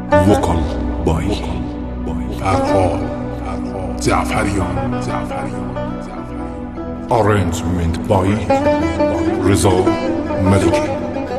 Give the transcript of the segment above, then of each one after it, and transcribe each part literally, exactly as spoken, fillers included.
Vocal by Farhad Ja'farian. Arrangement by Reza Maliki.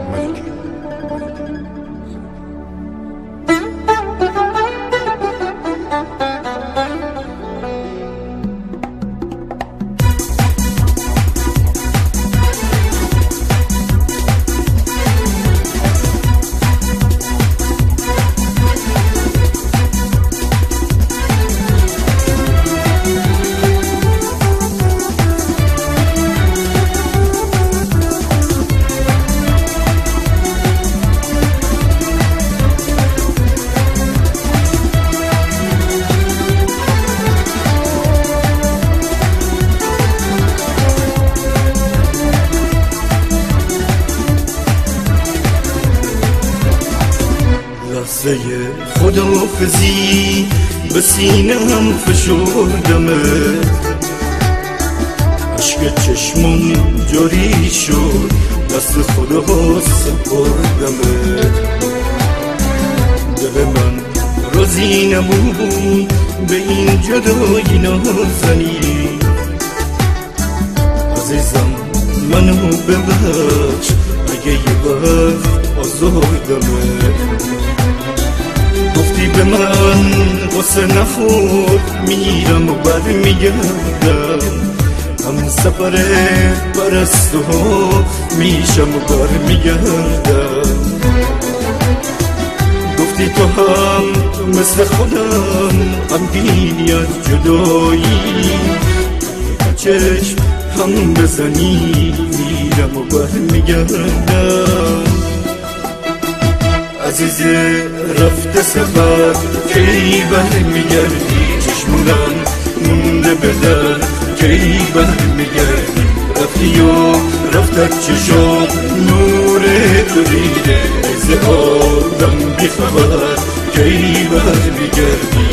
لحظه خداحافظی به سینه‌ام فشردمت، اشک چشمم جاری شد، دست خدا سپردمت. دل من راضی نبود به این جدایی نازنی، عزیزم منو ببخش اگه یه وقت آزردمت. گفتی به من قصه نخور، میرم و برمیگردم، هم سفر پرستوها میشم و برمیگردم. گفتی تو هم مثل خودم غمگینی از جدایی، چشم هم بزنی میرم و برمیگردم. عزیز رفته سفر کی برمیگردی، چشمونم مونده به در کی برمیگردی. رفتی و رفتت چشم نور تو دیده، از آدم بی خبر کی برمیگردی.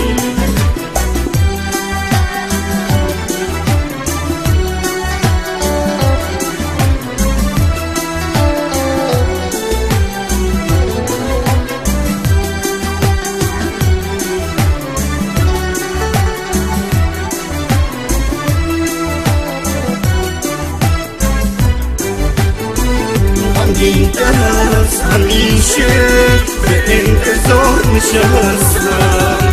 این دست همیشه به انتظار نشستم،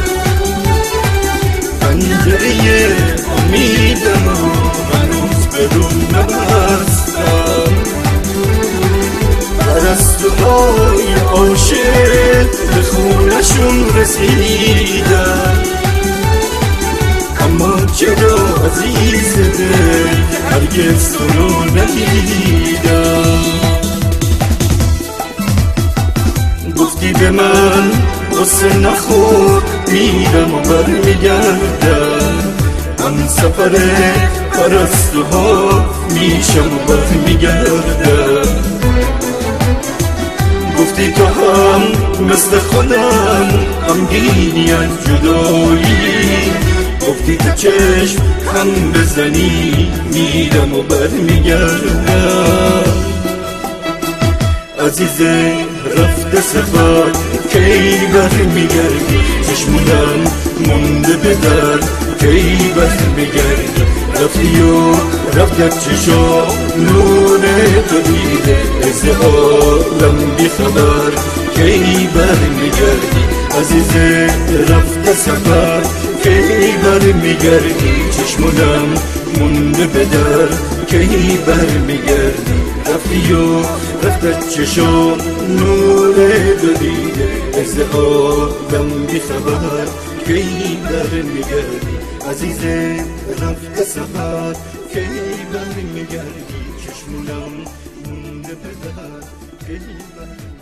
پنجره امیدم هنوز به رو نبستم. پرستوهای عاشق به خونشون رسیدم، اما چرا عزیز دل هرگز تو رو ندیدم. گفتی به من قصه نخور، میرم و برمیگردم، هم سفر پرستوها میشم و برمیگردم. گفتی تو هم مثل خودم غمگینی از جدایی، گفتی تو چشم هم بزنی میرم و برمیگردم. عزیز رفته سفر کی برمیگردی، چشمونم مونده به در کی برمیگردی. رفتی و رفتت چشم نور تو دیده، از عالم بی خبر کی برمیگردی. عزیز رفته سفر کی برمیگردی، چشمونم مونده به در کی برمیگردی. رفتی و رفتت چشم نور تو دیده، از آدم بی خبر کی برمیگردی. عزیز رفته سفر کی برمیگردی، چشمونم مونده به در کی برمیگردی.